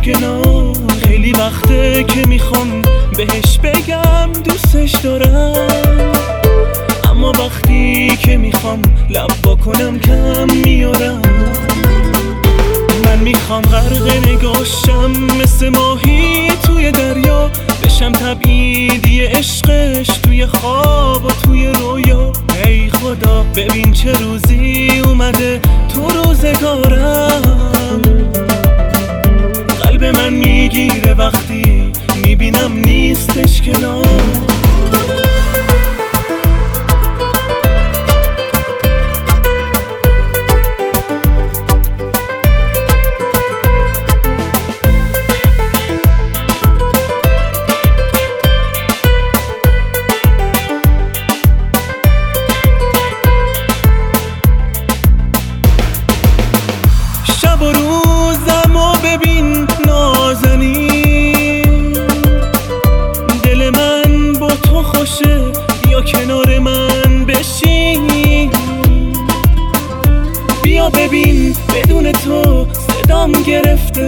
کنار. خیلی وقته که میخوام بهش بگم دوستش دارم، اما وقتی که میخوام لب وا کنم کم میارم. من میخوام غرق نگاشم مثل ماهی توی دریا، بشم تبعیدی عشقش توی خواب و توی رویا. ای خدا ببین چه روزی اومده تو روزگارم، قلب من میگیره وقتی میبینم نیستش کنار. شب و روزم و ببین نازنین، دل من با تو خوشه بیا کنار من بشین. بیا ببین بدون تو صدام گرفته،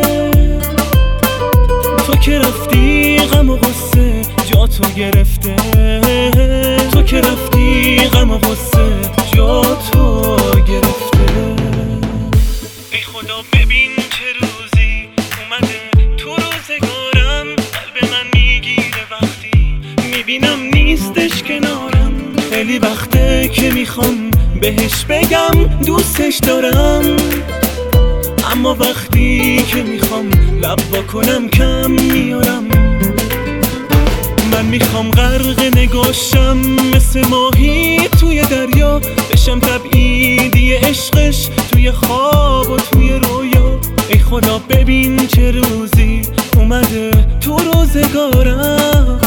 تو که رفتی غم و غصه جا تو گرفته. تو که رفتی غم و غصه جا تو گرفته. ای خدا ببین چه روزی اومده تو روزگارم، قلب من میگیره وقتی میبینم نیستش کنارم. خیلی وقته که میخوام بهش بگم دوستش دارم، اما وقتی که میخوام لب وا کنم کم میارم. من میخوام غرق نگاشم مثل ماهی توی دریا، بشم تبعیدی عشقش توی خواب و توی رویا. ای خدا ببین چه روزی اومده تو روزگارم،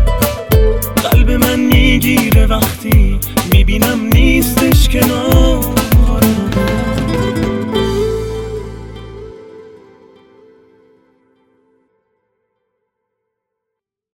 قلب من میگیره وقتی میبینم نیستش کنار.